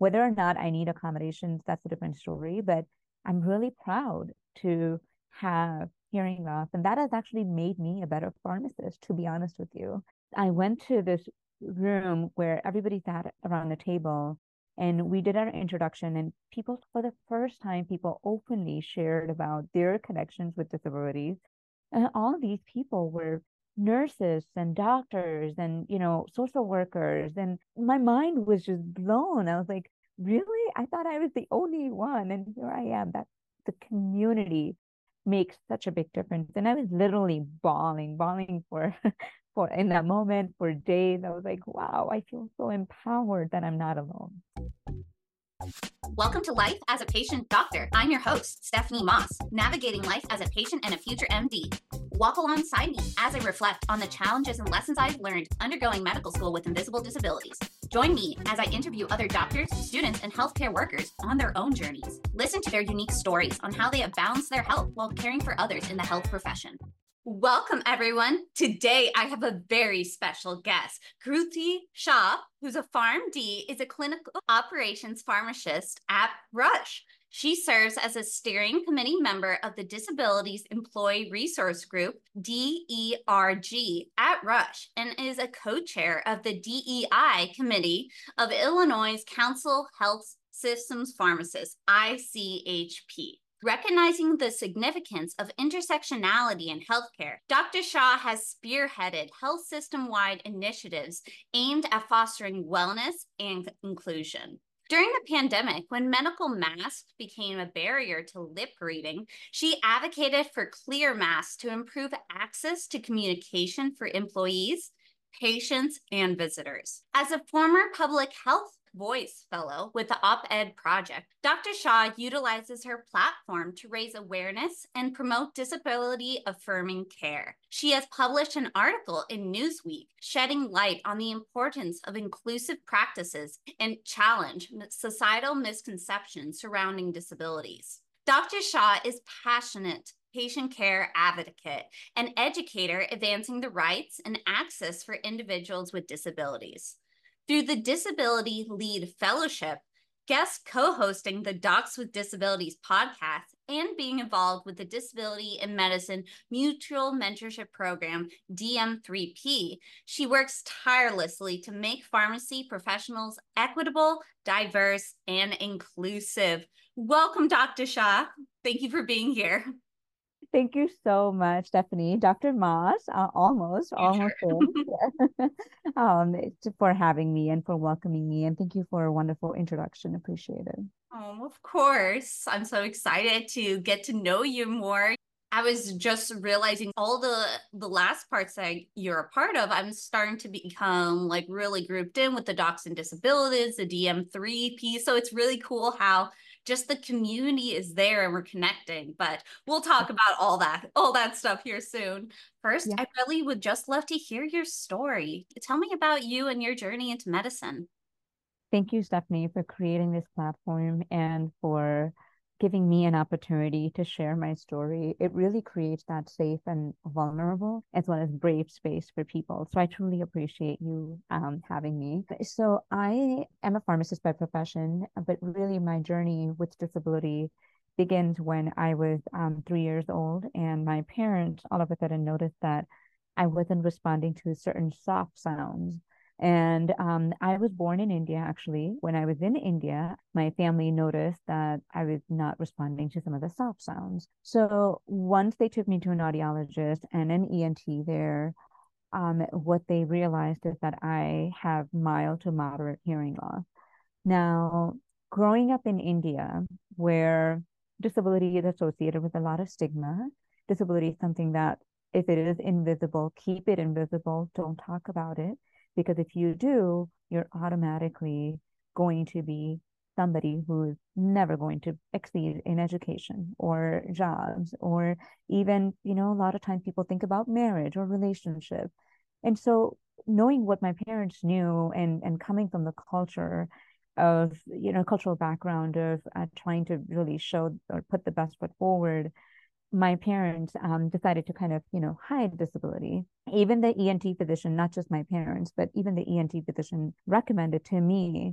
Whether or not I need accommodations, that's a different story. But I'm really proud to have hearing loss. And that has actually made me a better pharmacist, to be honest with you. I went to this room where everybody sat around the table and we did our introduction, and people, for the first time, people openly shared about their connections with disabilities. And all of these people were nurses and doctors and, social workers. And my mind was just blown. I was like, really? I thought I was the only one. And here I am. That the community makes such a big difference. And I was literally bawling for for in that moment for days. I was like, wow, I feel so empowered that I'm not alone. Welcome to Life as a Patient Doctor. I'm your host, Stephanie Moss, navigating life as a patient and a future MD. Walk alongside me as I reflect on the challenges and lessons I've learned undergoing medical school with invisible disabilities. Join me as I interview other doctors, students, and healthcare workers on their own journeys. Listen to their unique stories on how they have balanced their health while caring for others in the health profession. Welcome, everyone. Today, I have a very special guest. Kruti Shah, who's a PharmD, is a clinical operations pharmacist at Rush. She serves as a steering committee member of the Disabilities Employee Resource Group, DERG, at Rush, and is a co-chair of the DEI Committee of Illinois Council Health Systems Pharmacists, ICHP. Recognizing the significance of intersectionality in healthcare, Dr. Shah has spearheaded health system-wide initiatives aimed at fostering wellness and inclusion. During the pandemic, when medical masks became a barrier to lip reading, she advocated for clear masks to improve access to communication for employees, patients, and visitors. As a former public health Voice Fellow with the Op-Ed Project, Dr. Shah utilizes her platform to raise awareness and promote disability-affirming care. She has published an article in Newsweek shedding light on the importance of inclusive practices and challenge societal misconceptions surrounding disabilities. Dr. Shah is passionate patient care advocate and educator advancing the rights and access for individuals with disabilities. Through the Disability Lead Fellowship, guest co-hosting the Docs with Disabilities podcast, and being involved with the Disability in Medicine Mutual Mentorship Program, DM3P, she works tirelessly to make pharmacy professionals equitable, diverse, and inclusive. Welcome, Dr. Shah. Thank you for being here. Thank you so much, Stephanie. Dr. Moss, almost there. For having me and for welcoming me. And thank you for a wonderful introduction. Appreciate it. Oh, of course. I'm so excited to get to know you more. I was just realizing all the last parts that you're a part of, I'm starting to become like really grouped in with the Docs and Disabilities, the DM3P. So it's really cool how just the community is there and we're connecting, but we'll talk about all that stuff here soon. First, I really would just love to hear your story. Tell me about you and your journey into medicine. Thank you, Stephanie, for creating this platform and for giving me an opportunity to share my story. It really creates that safe and vulnerable as well as brave space for people. So I truly appreciate you having me. So I am a pharmacist by profession, but really my journey with disability begins when I was 3 years old, and my parents all of a sudden noticed that I wasn't responding to certain soft sounds. And I was born in India, actually. When I was in India, my family noticed that I was not responding to some of the soft sounds. So once they took me to an audiologist and an ENT there, what they realized is that I have mild to moderate hearing loss. Now, growing up in India, where disability is associated with a lot of stigma, disability is something that if it is invisible, keep it invisible, don't talk about it. Because if you do, you're automatically going to be somebody who's never going to exceed in education or jobs, or even, a lot of times people think about marriage or relationship. And so knowing what my parents knew and coming from the culture of, cultural background of trying to really show or put the best foot forward, my parents decided to kind of, hide disability. Even the ENT physician, not just my parents, but even the ENT physician recommended to me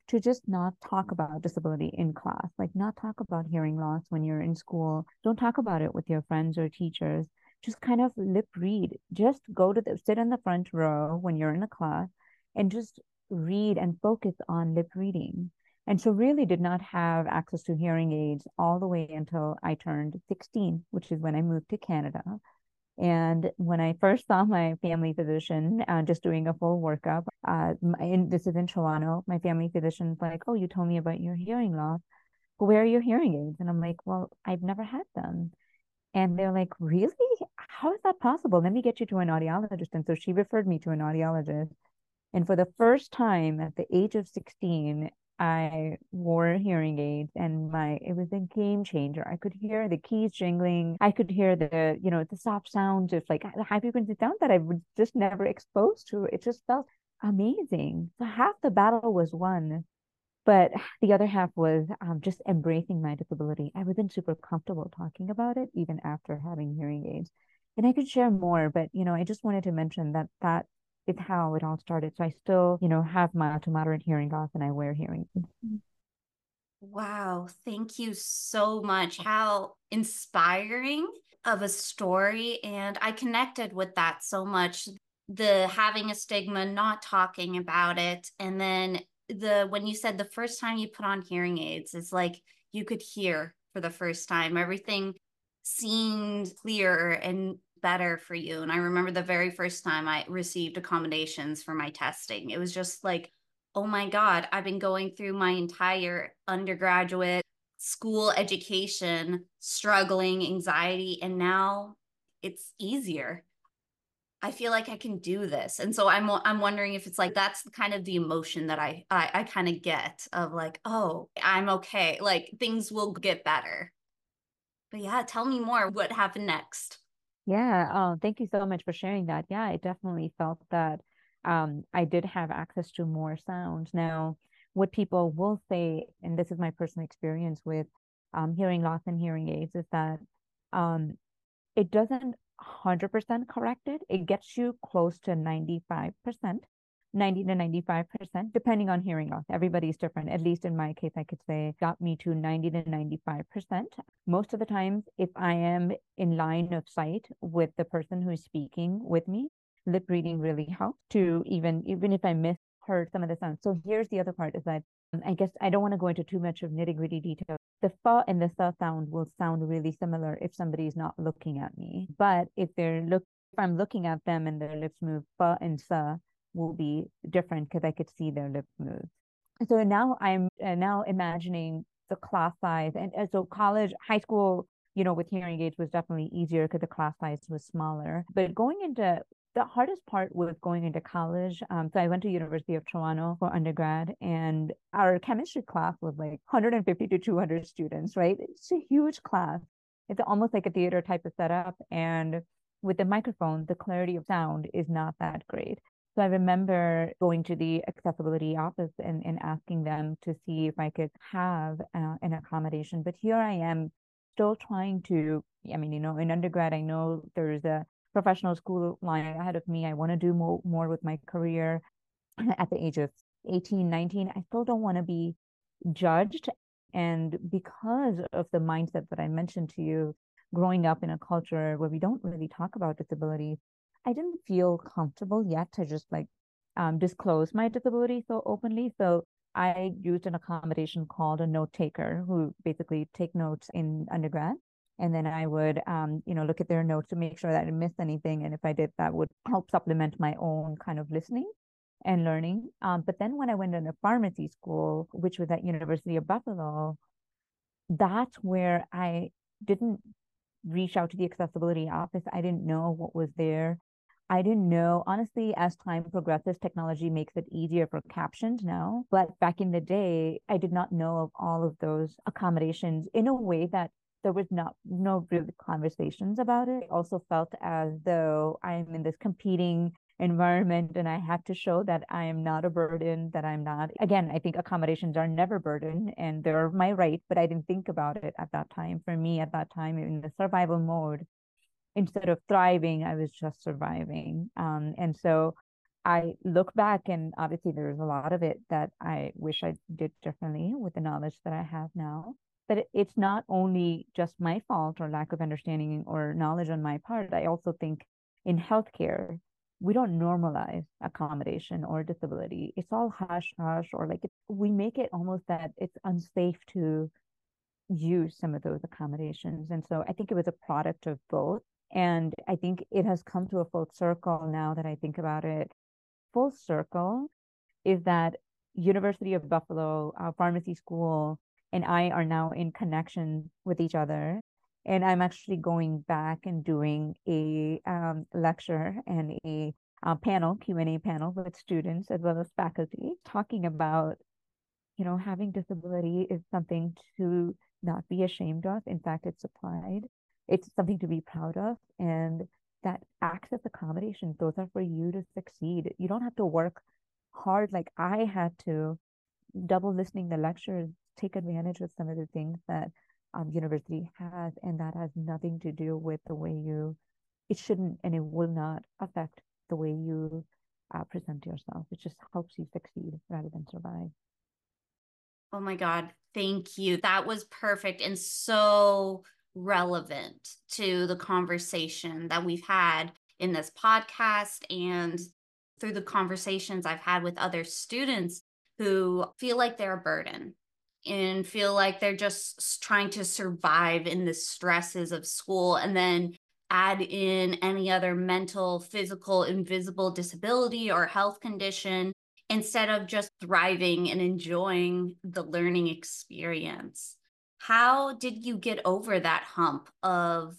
to just not talk about disability in class, like not talk about hearing loss when you're in school. Don't talk about it with your friends or teachers. Just kind of lip read. Just sit in the front row when you're in a class and just read and focus on lip reading. And so really did not have access to hearing aids all the way until I turned 16, which is when I moved to Canada. And when I first saw my family physician, just doing a full workup, this is in Toronto, my family physician's like, "Oh, you told me about your hearing loss. Well, where are your hearing aids?" And I'm like, "Well, I've never had them." And they're like, "Really? How is that possible? Let me get you to an audiologist." And so she referred me to an audiologist. And for the first time at the age of 16, I wore hearing aids, and it was a game changer. I could hear the keys jingling. I could hear the soft sounds of like the high frequency sound that I was just never exposed to. It just felt amazing. So half the battle was won, but the other half was just embracing my disability. I wasn't super comfortable talking about it even after having hearing aids. And I could share more, but I just wanted to mention that is how it all started. So I still, have mild to moderate hearing loss and I wear hearing aids. Wow, thank you so much. How inspiring of a story. And I connected with that so much. The having a stigma, not talking about it. And then when you said the first time you put on hearing aids, it's like you could hear for the first time. Everything seemed clearer and better for you. And I remember the very first time I received accommodations for my testing, it was just like, oh my God, I've been going through my entire undergraduate school education, struggling, anxiety, and now it's easier. I feel like I can do this. And so I'm wondering if it's like that's kind of the emotion that I kind of get of like, oh, I'm okay. Like things will get better. But yeah, tell me more. What happened next? Yeah. Thank you so much for sharing that. Yeah, I definitely felt that I did have access to more sounds. Now, what people will say, and this is my personal experience with hearing loss and hearing aids, is that um, it doesn't 100% correct it. It gets you close to 95%, 90 to 95%, depending on hearing loss. Everybody's different. At least in my case, I could say got me to 90 to 95%. Most of the times, if I am in line of sight with the person who's speaking with me, lip reading really helps to even if I misheard some of the sounds. So here's the other part is that I guess I don't want to go into too much of nitty-gritty detail. The fa and the sa sound will sound really similar if somebody's not looking at me. But if I'm looking at them and their lips move, fa and sa will be different because I could see their lips move. So now I'm now imagining the class size, and so high school, with hearing aids was definitely easier because the class size was smaller. But the hardest part was going into college. So I went to University of Toronto for undergrad, and our chemistry class was like 150 to 200 students, right? It's a huge class. It's almost like a theater type of setup. And with the microphone, the clarity of sound is not that great. So I remember going to the accessibility office and asking them to see if I could have an accommodation. But here I am still trying to, in undergrad, I know there's a professional school line ahead of me. I want to do more with my career at the age of 18, 19. I still don't want to be judged. And because of the mindset that I mentioned to you, growing up in a culture where we don't really talk about disability, I didn't feel comfortable yet to just like disclose my disability so openly. So I used an accommodation called a note taker who basically take notes in undergrad. And then I would, look at their notes to make sure that I didn't miss anything. And if I did, that would help supplement my own kind of listening and learning. But then when I went into pharmacy school, which was at University of Buffalo, that's where I didn't reach out to the accessibility office. I didn't know what was there. I didn't know, honestly, as time progresses, technology makes it easier for captions now. But back in the day, I did not know of all of those accommodations in a way that there was no real conversations about it. I also felt as though I'm in this competing environment and I have to show that I am not a burden, that I'm not. Again, I think accommodations are never burden and they're my right, but I didn't think about it at that time. For me, at that time, in the survival mode, instead of thriving, I was just surviving. And so I look back, and obviously there's a lot of it that I wish I did differently with the knowledge that I have now. But it's not only just my fault or lack of understanding or knowledge on my part. I also think in healthcare, we don't normalize accommodation or disability. It's all hush hush, or like we make it almost that it's unsafe to use some of those accommodations. And so I think it was a product of both. And I think it has come to a full circle now that I think about it. Full circle is that University of Buffalo Pharmacy School and I are now in connection with each other. And I'm actually going back and doing a lecture and a panel, Q&A panel with students as well as faculty, talking about, having disability is something to not be ashamed of. In fact, it's applied. It's something to be proud of. And that access accommodations, those are for you to succeed. You don't have to work hard like I had to, double listening the lectures, take advantage of some of the things that university has, and that has nothing to do with the way it shouldn't and it will not affect the way you present yourself. It just helps you succeed rather than survive. Oh my God, thank you. That was perfect and so relevant to the conversation that we've had in this podcast and through the conversations I've had with other students who feel like they're a burden and feel like they're just trying to survive in the stresses of school, and then add in any other mental, physical, invisible disability or health condition instead of just thriving and enjoying the learning experience. How did you get over that hump of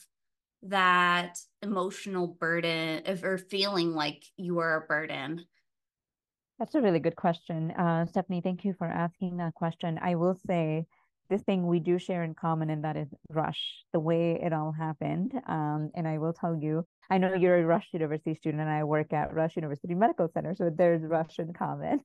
that emotional burden or feeling like you were a burden? That's a really good question. Stephanie, thank you for asking that question. I will say this thing we do share in common, and that is Rush, the way it all happened. And I will tell you, I know you're a Rush University student, and I work at Rush University Medical Center, so there's Rush in common.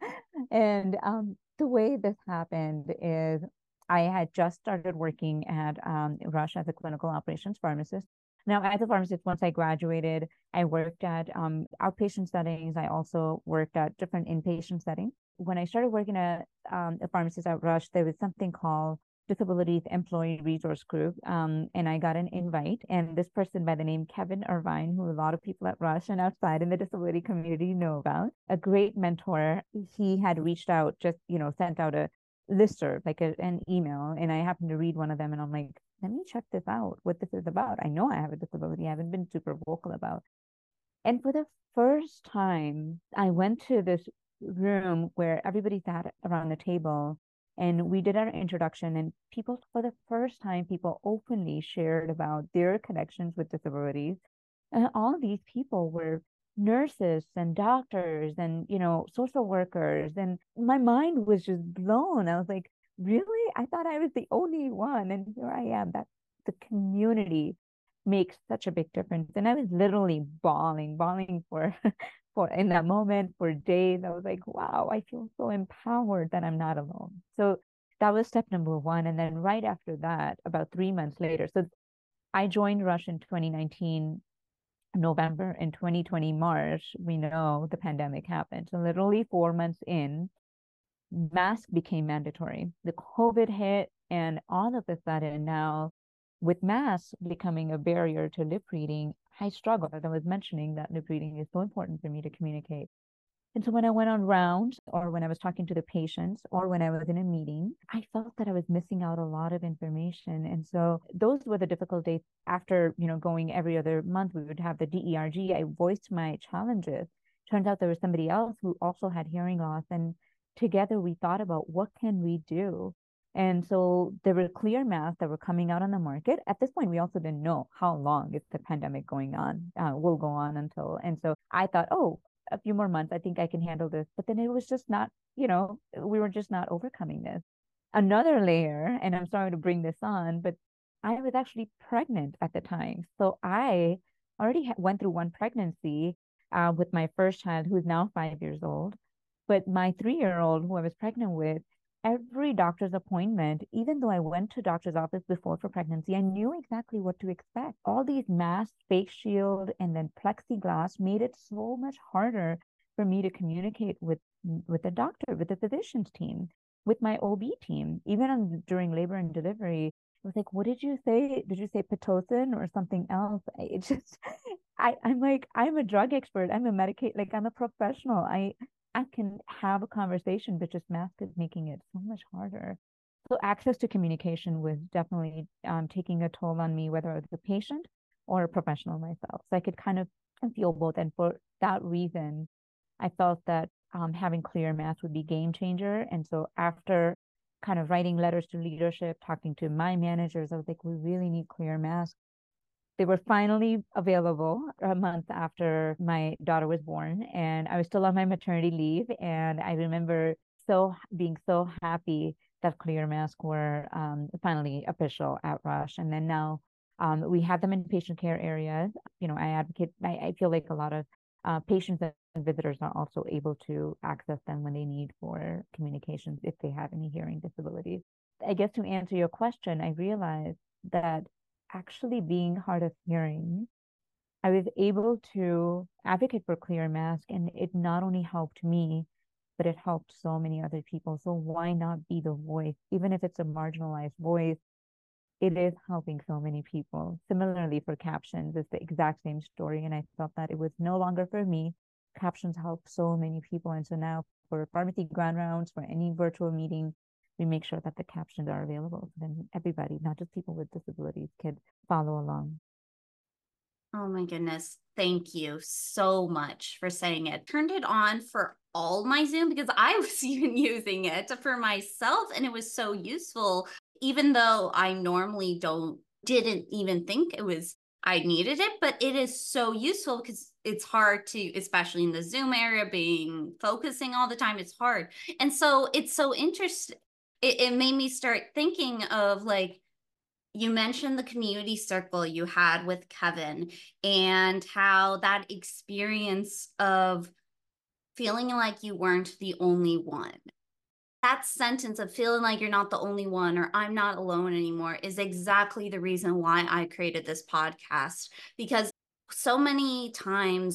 And the way this happened is I had just started working at Rush as a clinical operations pharmacist. Now, as a pharmacist, once I graduated, I worked at outpatient settings. I also worked at different inpatient settings. When I started working at a pharmacist at Rush, there was something called Disabilities Employee Resource Group, and I got an invite. And this person by the name Kevin Irvine, who a lot of people at Rush and outside in the disability community know about, a great mentor, he had reached out, just sent out a listserv, like an email, and I happened to read one of them, and I'm like, let me check this out, what this is about. I know I have a disability. I haven't been super vocal about. And for the first time, I went to this room where everybody sat around the table and we did our introduction, and people, for the first time, people openly shared about their connections with disabilities. And all these people were nurses and doctors and, social workers. And my mind was just blown. I was like, really? I thought I was the only one. And here I am. That the community makes such a big difference. And I was literally bawling for for in that moment for days. I was like, wow, I feel so empowered that I'm not alone. So that was step number one. And then right after that, about 3 months later, so I joined Rush in 2019 November. In 2020 March, we know the pandemic happened. So literally 4 months in, mask became mandatory. The COVID hit, and all of a sudden now, with masks becoming a barrier to lip reading, I struggled. As I was mentioning, that lip reading is so important for me to communicate. And so when I went on rounds, or when I was talking to the patients, or when I was in a meeting, I felt that I was missing out a lot of information. And so those were the difficult days. After, going every other month, we would have the DERG. I voiced my challenges. Turns out there was somebody else who also had hearing loss. And together we thought about, what can we do? And so there were clear masks that were coming out on the market. At this point, we also didn't know how long is the pandemic going on, will go on until. And so I thought, oh, a few more months, I think I can handle this. But then it was just not, we were just not overcoming this. Another layer, and I'm sorry to bring this on, but I was actually pregnant at the time. So I already went through one pregnancy with my first child, who's now 5 years old. But my 3-year-old, who I was pregnant with, every doctor's appointment, even though I went to doctor's office before for pregnancy, I knew exactly what to expect. All these masks, face shield, and then plexiglass made it so much harder for me to communicate with the doctor, with the physician's team, with my OB team, even during labor and delivery. It was like, what did you say? Did you say Pitocin or something else? It just, I'm like, I'm a drug expert. I'm a like I'm a professional. I can have a conversation, but just mask is making it so much harder. So access to communication was definitely taking a toll on me, whether I was a patient or a professional myself. So I could kind of feel both. And for that reason, I felt that having clear math would be game changer. And so after kind of writing letters to leadership, talking to my managers, I was like, we really need clear masks. They were finally available a month after my daughter was born, and I was still on my maternity leave. And I remember being so happy that clear masks were finally official at Rush. And then now we have them in patient care areas. I advocate. I feel like a lot of patients and visitors are also able to access them when they need for communications if they have any hearing disabilities. I guess to answer your question, I realized that actually being hard of hearing, I was able to advocate for clear mask, and it not only helped me, but it helped so many other people. So why not be the voice, even if it's a marginalized voice? It is helping so many people. Similarly, for captions, it's the exact same story. And I felt that it was no longer for me. Captions help so many people. And so now for pharmacy grand rounds, for any virtual meeting, we make sure that the captions are available. So then everybody, not just people with disabilities, could follow along. Oh my goodness. Thank you so much for saying it. Turned it on for all my Zoom because I was even using it for myself and it was so useful, even though I normally didn't even think I needed it, but it is so useful because it's hard to, especially in the Zoom area, focusing all the time, it's hard. And so it's so interesting. It made me start thinking of like, you mentioned the community circle you had with Kevin and how that experience of feeling like you weren't the only one. That sentence of feeling like you're not the only one or I'm not alone anymore is exactly the reason why I created this podcast. Because so many times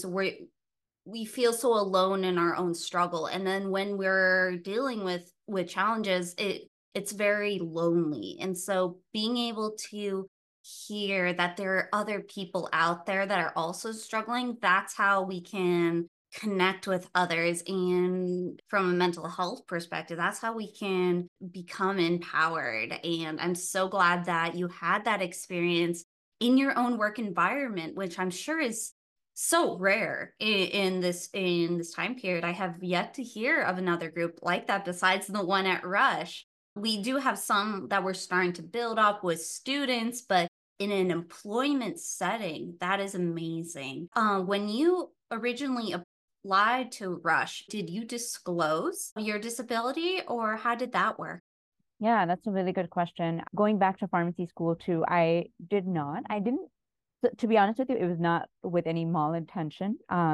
we feel so alone in our own struggle. And then when we're dealing with challenges, it's very lonely. And so being able to hear that there are other people out there that are also struggling, that's how we can connect with others. And from a mental health perspective, that's how we can become empowered. And I'm so glad that you had that experience in your own work environment, which I'm sure is so rare in this time period. I have yet to hear of another group like that besides the one at Rush. We do have some that we're starting to build up with students, but in an employment setting, that is amazing. When you originally applied to Rush, did you disclose your disability or how did that work? Yeah, that's a really good question. Going back to pharmacy school too, I did not. I didn't, to be honest with you, it was not with any malintention.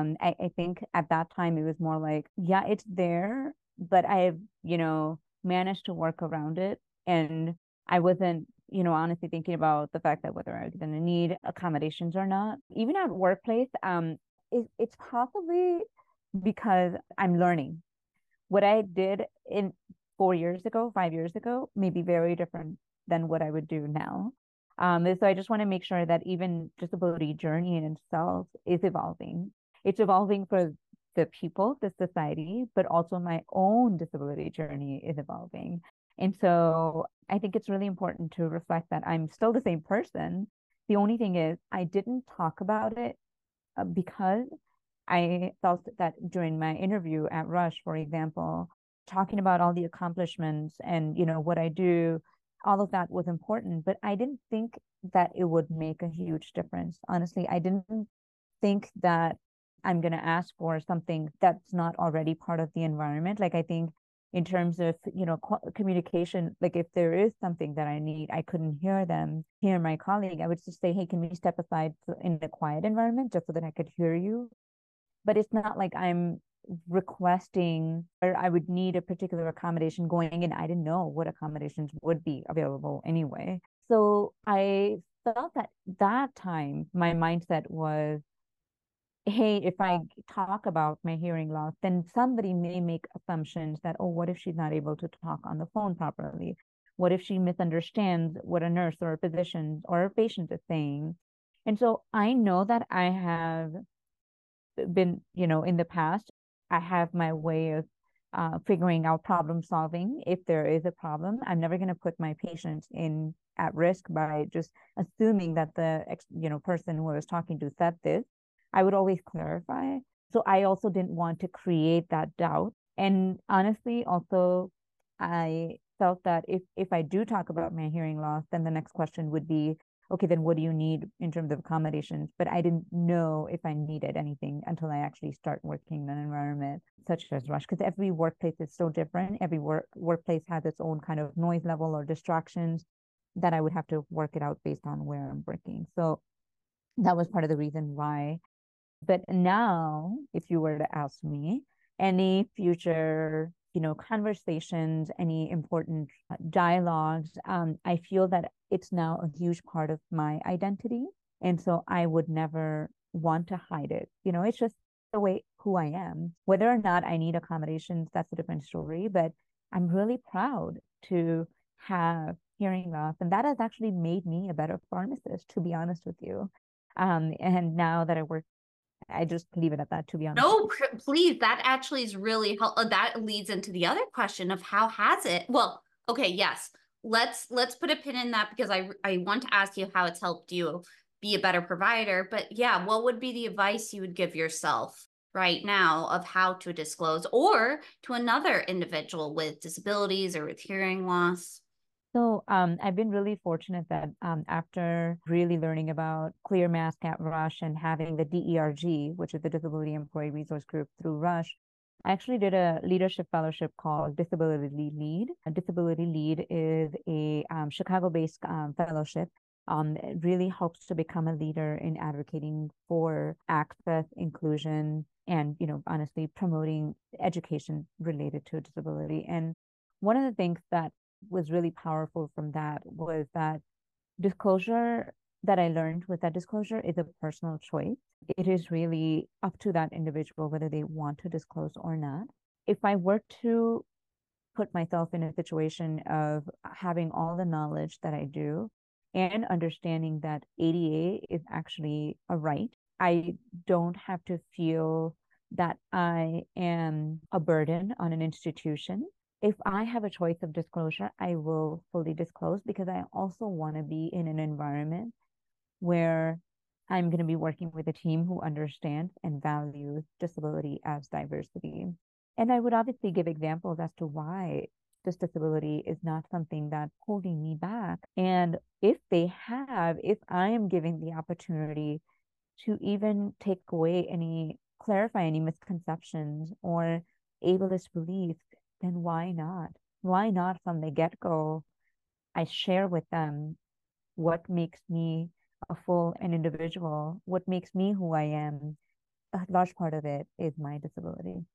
I think at that time it was more like, yeah, it's there, but I've, managed to work around it. And I wasn't, honestly thinking about the fact that whether I was going to need accommodations or not. Even at workplace, it's possibly because I'm learning. What I did in 4 years ago, 5 years ago, may be very different than what I would do now. So I just want to make sure that even disability journey in itself is evolving. It's evolving for the people, the society, but also my own disability journey is evolving. And so I think it's really important to reflect that I'm still the same person. The only thing is I didn't talk about it because I felt that during my interview at Rush, for example, talking about all the accomplishments and what I do, all of that was important, but I didn't think that it would make a huge difference. Honestly, I didn't think that I'm going to ask for something that's not already part of the environment. Like I think in terms of communication, like if there is something that I need, I couldn't hear my colleague, I would just say, hey, can we step aside in a quiet environment just so that I could hear you? But it's not like I'm requesting or I would need a particular accommodation going in. I didn't know what accommodations would be available anyway. So I felt that time my mindset was hey, if I talk about my hearing loss, then somebody may make assumptions that, oh, what if she's not able to talk on the phone properly? What if she misunderstands what a nurse or a physician or a patient is saying? And so I know that I have been, in the past, I have my way of figuring out problem solving. If there is a problem, I'm never going to put my patients in at risk by just assuming that the person who I was talking to said this. I would always clarify. So I also didn't want to create that doubt. And honestly, also, I felt that if I do talk about my hearing loss, then the next question would be, okay, then what do you need in terms of accommodations? But I didn't know if I needed anything until I actually start working in an environment such as Rush, because every workplace is so different. Every workplace has its own kind of noise level or distractions that I would have to work it out based on where I'm working. So that was part of the reason why. But now, if you were to ask me, any future conversations, any important dialogues, I feel that it's now a huge part of my identity, and so I would never want to hide it. It's just the way who I am. Whether or not I need accommodations, that's a different story, but I'm really proud to have hearing loss, and that has actually made me a better pharmacist, to be honest with you. And now that I just leave it at that, to be honest. No, please. That actually is really helpful. That leads into the other question of how has it? Well, okay, yes. Let's put a pin in that because I want to ask you how it's helped you be a better provider. But yeah, what would be the advice you would give yourself right now of how to disclose or to another individual with disabilities or with hearing loss? So I've been really fortunate that after really learning about Clear Mask at Rush and having the DERG, which is the Disability Employee Resource Group through Rush, I actually did a leadership fellowship called Disability Lead. A Disability Lead is a Chicago-based fellowship. It really helps to become a leader in advocating for access, inclusion, and honestly, promoting education related to disability. And one of the things that was really powerful from that was that disclosure that I learned with that disclosure is a personal choice. It is really up to that individual whether they want to disclose or not. If I were to put myself in a situation of having all the knowledge that I do and understanding that ADA is actually a right, I don't have to feel that I am a burden on an institution. If I have a choice of disclosure, I will fully disclose because I also want to be in an environment where I'm going to be working with a team who understands and values disability as diversity. And I would obviously give examples as to why this disability is not something that's holding me back. And if I am giving the opportunity to even take away clarify any misconceptions or ableist beliefs, then why not? Why not from the get-go? I share with them what makes me a full an individual, what makes me who I am. A large part of it is my disability.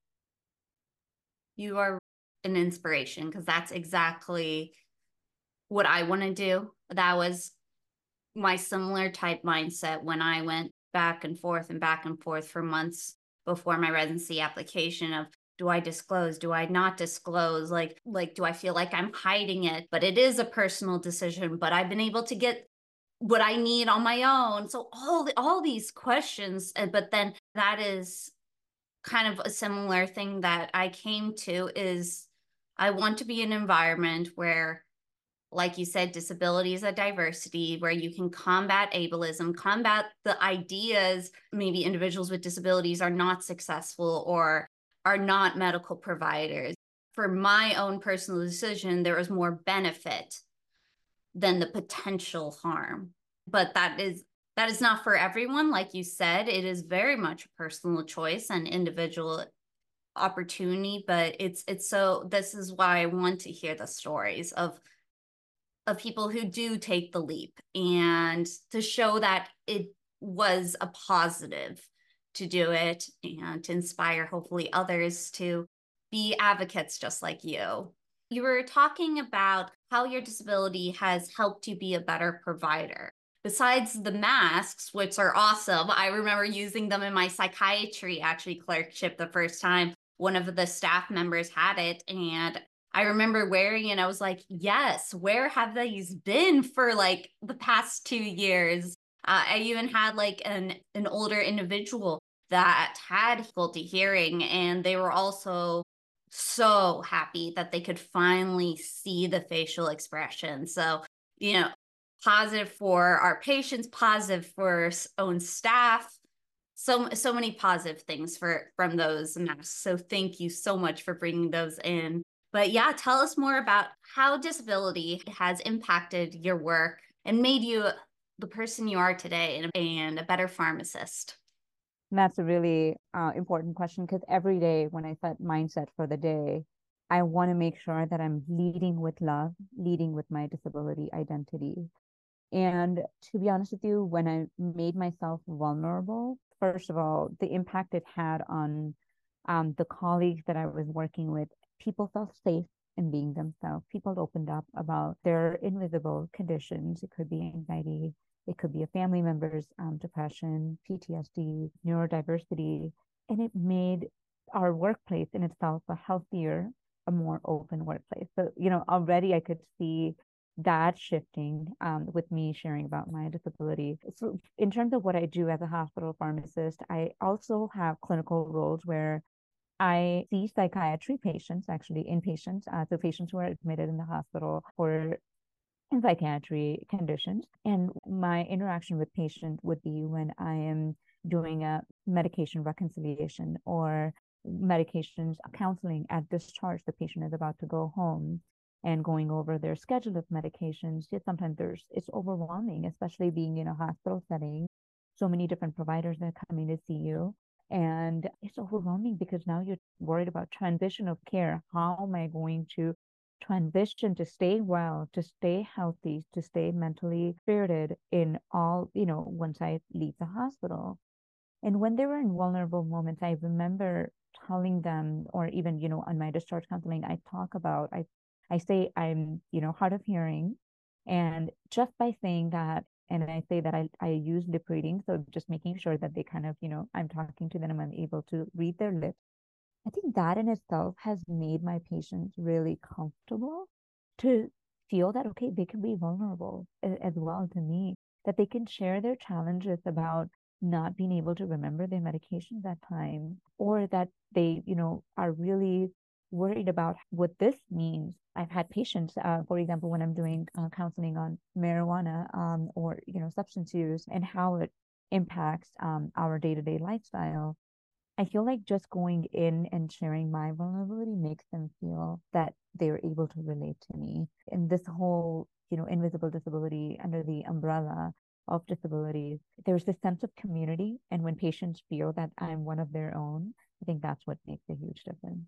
You are an inspiration because that's exactly what I want to do. That was my similar type mindset when I went back and forth for months before my residency application of, do I disclose? Do I not disclose? Like, do I feel like I'm hiding it? But it is a personal decision, but I've been able to get what I need on my own. So all these questions, but then that is kind of a similar thing that I came to is I want to be an environment where, like you said, disability is a diversity where you can combat ableism, combat the ideas maybe individuals with disabilities are not successful or are not medical providers. For my own personal decision, there is more benefit than the potential harm. But that is not for everyone. Like you said, it is very much a personal choice and individual opportunity. But it's so this is why I want to hear the stories of people who do take the leap and to show that it was a positive to do it and to inspire hopefully others to be advocates just like you. You were talking about how your disability has helped you be a better provider. besides the masks, which are awesome, I remember using them in my psychiatry actually clerkship the first time one of the staff members had it. And I remember wearing it. I was like, yes, where have these been for like the past 2 years? I even had like an older individual that had difficulty hearing, and they were also so happy that they could finally see the facial expression. So, you know, positive for our patients, positive for own staff. So many positive things from those masks. So thank you so much for bringing those in. But yeah, tell us more about how disability has impacted your work and made you the person you are today and a better pharmacist. That's a really important question because every day when I set mindset for the day, I want to make sure that I'm leading with love, leading with my disability identity. And to be honest with you, when I made myself vulnerable, first of all, the impact it had on the colleagues that I was working with, people felt safe in being themselves. People opened up about their invisible conditions. It could be anxiety, it could be a family member's depression, PTSD, neurodiversity, and it made our workplace in itself a healthier, a more open workplace. So, already I could see that shifting with me sharing about my disability. So, in terms of what I do as a hospital pharmacist, I also have clinical roles where I see psychiatry patients, actually inpatients, so patients who are admitted in the hospital for in psychiatry conditions. And my interaction with patients would be when I am doing a medication reconciliation or medications counseling at discharge. The patient is about to go home and going over their schedule of medications. Sometimes it's overwhelming, especially being in a hospital setting. So many different providers that are coming to see you. And it's overwhelming because now you're worried about transition of care. How am I going to transition to stay well, to stay healthy, to stay mentally spirited in all, once I leave the hospital? And when they were in vulnerable moments, I remember telling them, or even, on my discharge counseling, I say I'm, hard of hearing. And just by saying that, and I say that I use lip reading. So just making sure that they kind of, I'm talking to them and I'm able to read their lips. I think that in itself has made my patients really comfortable to feel that, okay, they can be vulnerable as well to me, that they can share their challenges about not being able to remember their medications at time, or that they, are really worried about what this means. I've had patients, for example, when I'm doing counseling on marijuana or, substance use and how it impacts our day-to-day lifestyle. I feel like just going in and sharing my vulnerability makes them feel that they're able to relate to me. And this whole, invisible disability under the umbrella of disabilities, there's this sense of community. And when patients feel that I'm one of their own, I think that's what makes a huge difference.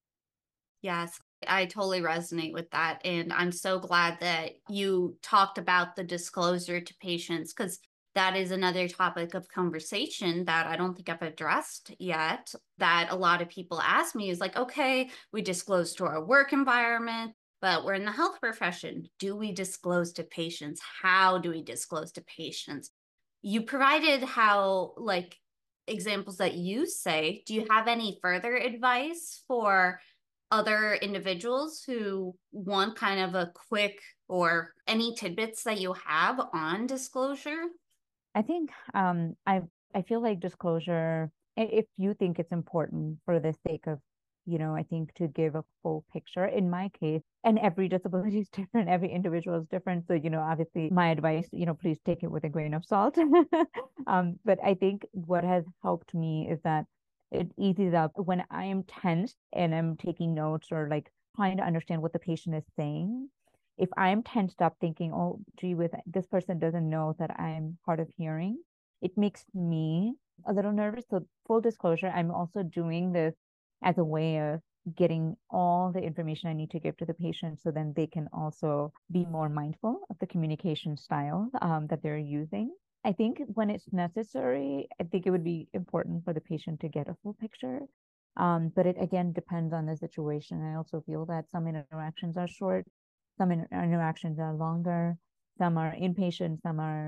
Yes, I totally resonate with that. And I'm so glad that you talked about the disclosure to patients, because that is another topic of conversation that I don't think I've addressed yet, that a lot of people ask me is like, okay, we disclose to our work environment, but we're in the health profession. Do we disclose to patients? How do we disclose to patients? You provided how, like, examples that you say. Do you have any further advice for other individuals who want kind of a quick, or any tidbits that you have on disclosure? I think I feel like disclosure, if you think it's important for the sake of, I think to give a full picture in my case, and every disability is different, every individual is different. So, obviously my advice, please take it with a grain of salt. But I think what has helped me is that it eases up when I am tense and I'm taking notes or like trying to understand what the patient is saying. If I'm tensed up thinking, oh, gee, with this person doesn't know that I'm hard of hearing, it makes me a little nervous. So full disclosure, I'm also doing this as a way of getting all the information I need to give to the patient so then they can also be more mindful of the communication style that they're using. I think when it's necessary, I think it would be important for the patient to get a full picture. But it again depends on the situation. I also feel that some interactions are short, some interactions are longer, some are inpatient, some are,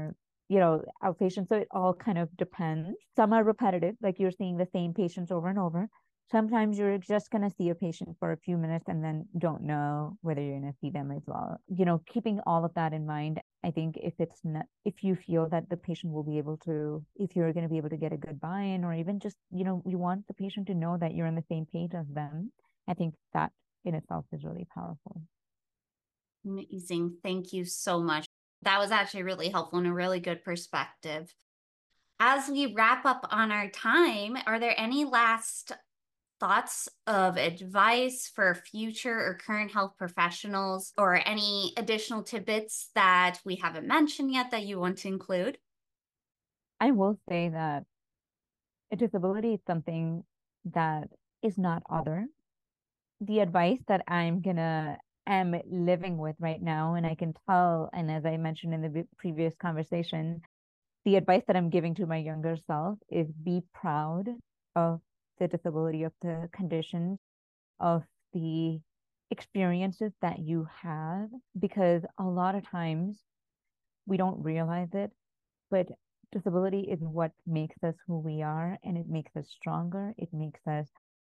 outpatient. So it all kind of depends. Some are repetitive, like you're seeing the same patients over and over. Sometimes you're just going to see a patient for a few minutes and then don't know whether you're going to see them as well. Keeping all of that in mind, I think if you feel that the patient will be able to, if you're going to be able to get a good buy-in, or even just, you want the patient to know that you're on the same page as them, I think that in itself is really powerful. Amazing. Thank you so much. That was actually really helpful and a really good perspective. As we wrap up on our time, are there any last thoughts of advice for future or current health professionals, or any additional tidbits that we haven't mentioned yet that you want to include? I will say that a disability is something that is not other. The advice that am living with right now, and I can tell, and as I mentioned in the previous conversation, the advice that I'm giving to my younger self is be proud of the disability, of the conditions, of the experiences that you have, because a lot of times we don't realize it, but disability is what makes us who we are, and it makes us stronger. It makes us,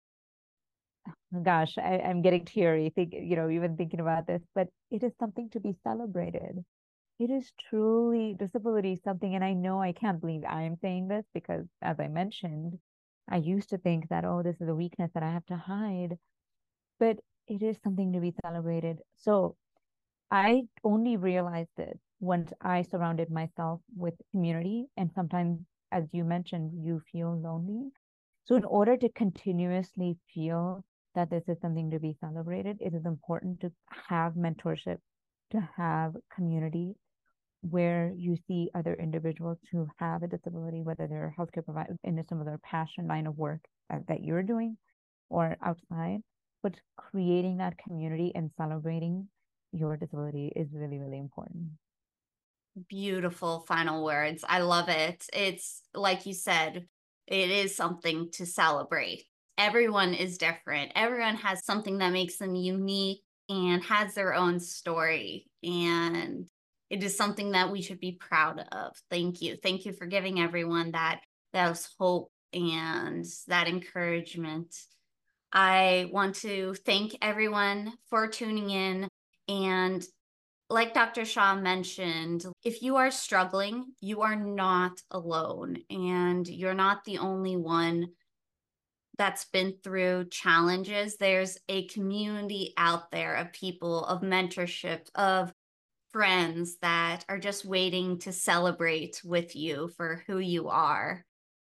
gosh, I'm getting teary, even thinking about this, but it is something to be celebrated. It is truly disability something, and I know I can't believe I am saying this because, as I mentioned, I used to think that, oh, this is a weakness that I have to hide, but it is something to be celebrated. So I only realized it once I surrounded myself with community, and sometimes, as you mentioned, you feel lonely. So in order to continuously feel that this is something to be celebrated, it is important to have mentorship, to have community where you see other individuals who have a disability, whether they're healthcare providers in a similar passion line of work that you're doing or outside, but creating that community and celebrating your disability is really, really important. Beautiful final words. I love it. It's like you said, it is something to celebrate. Everyone is different. Everyone has something that makes them unique and has their own story. And it is something that we should be proud of. Thank you. Thank you for giving everyone that hope and that encouragement. I want to thank everyone for tuning in. And like Dr. Shah mentioned, if you are struggling, you are not alone, and you're not the only one that's been through challenges. There's a community out there of people, of mentorship, of friends that are just waiting to celebrate with you for who you are.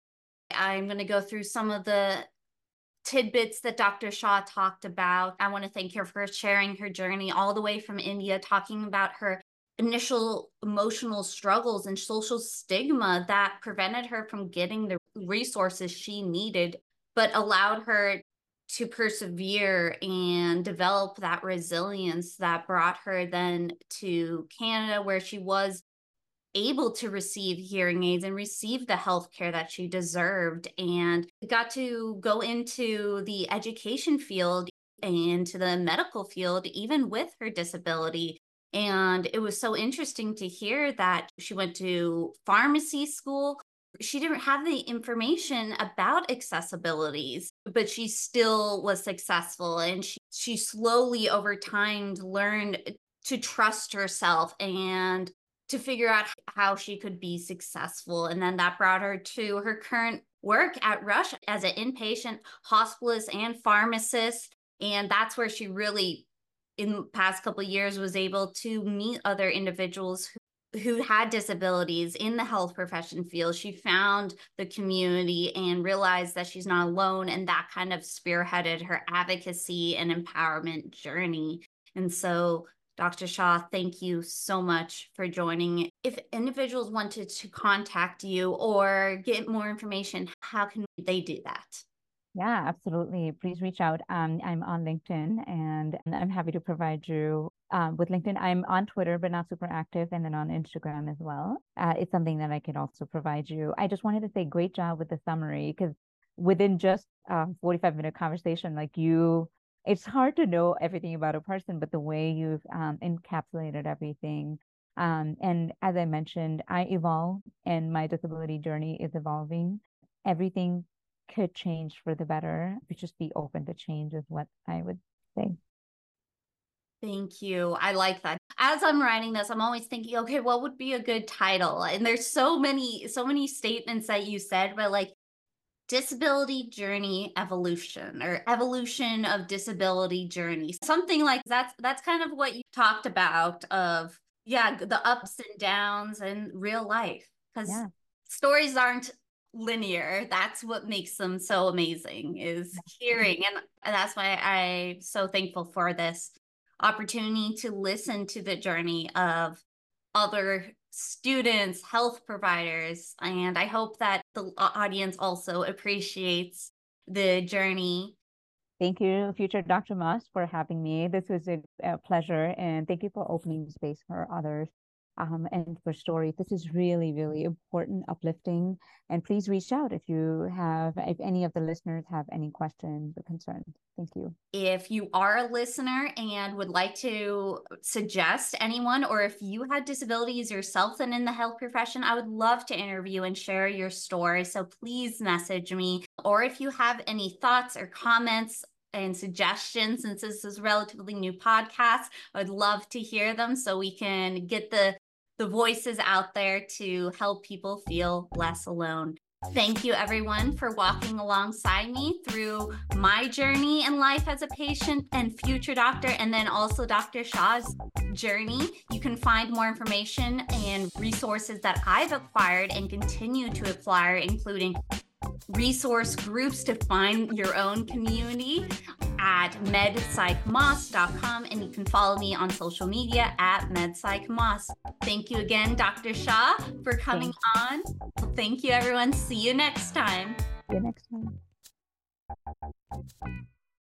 I'm going to go through some of the tidbits that Dr. Shah talked about. I want to thank her for sharing her journey all the way from India, talking about her initial emotional struggles and social stigma that prevented her from getting the resources she needed, but allowed her to persevere and develop that resilience that brought her then to Canada, where she was able to receive hearing aids and receive the health care that she deserved, and got to go into the education field and to the medical field, even with her disability. And it was so interesting to hear that she went to pharmacy school. She didn't have the information about accessibilities, but she still was successful. And she slowly over time learned to trust herself and to figure out how she could be successful. And then that brought her to her current work at Rush as an inpatient hospitalist and pharmacist. And that's where she really, in the past couple of years, was able to meet other individuals who had disabilities in the health profession field. She found the community and realized that she's not alone. And that kind of spearheaded her advocacy and empowerment journey. And so, Dr. Shah, thank you so much for joining. If individuals wanted to contact you or get more information, how can they do that? Yeah, absolutely. Please reach out. I'm on LinkedIn, and I'm happy to provide you with LinkedIn. I'm on Twitter, but not super active, and then on Instagram as well. It's something that I can also provide you. I just wanted to say great job with the summary, because within just 45-minute conversation, it's hard to know everything about a person, but the way you've encapsulated everything And as I mentioned, I evolve and my disability journey is evolving. Everything could change for the better. We just be open to change is what I would say. Thank you. I like that. As I'm writing this, I'm always thinking, okay, what would be a good title? And there's so many statements that you said, but like disability journey evolution or evolution of disability journey, something like that's kind of what you talked about of, yeah, the ups and downs and real life, because stories aren't linear. That's what makes them so amazing, is hearing. And that's why I'm so thankful for this opportunity to listen to the journey of other students, health providers, and I hope that the audience also appreciates the journey. Thank you, future Dr. Moss, for having me. This was a pleasure, and thank you for opening space for others and for stories. This is really, really important, uplifting, and please reach out if any of the listeners have any questions or concerns. Thank you. If you are a listener and would like to suggest anyone, or if you had disabilities yourself and in the health profession, I would love to interview and share your story. So please message me. Or if you have any thoughts or comments and suggestions, since this is a relatively new podcast, I would love to hear them so we can get the voices out there to help people feel less alone. Thank you, everyone, for walking alongside me through my journey in life as a patient and future doctor, and then also Dr. Shah's journey. You can find more information and resources that I've acquired and continue to acquire, including resource groups to find your own community, at medpsychmoss.com, and you can follow me on social media at medpsychmoss. Thank you again, Dr. Shah, for coming on. Thank you, everyone. See you next time. See you next time.